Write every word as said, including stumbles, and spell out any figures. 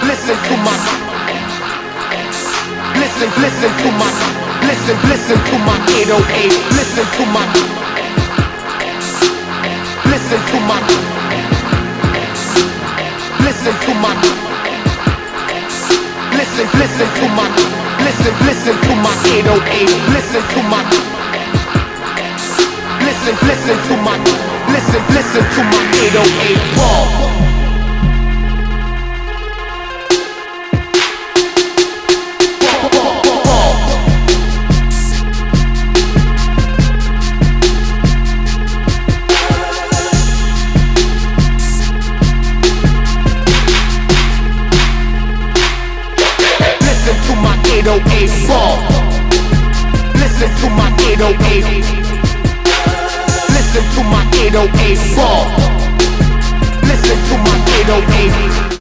listen to my, listen, listen to my, listen, listen to my eight oh eight, listen to my, listen to my, listen to my, listen, listen to my, listen, listen to my eight oh eight, listen to my, listen, listen to my, listen, listen to my eight oh eight ball. eight oh eight ball. Listen to my eight oh eight. Listen to my eight oh eight ball. Listen to my eight oh eight.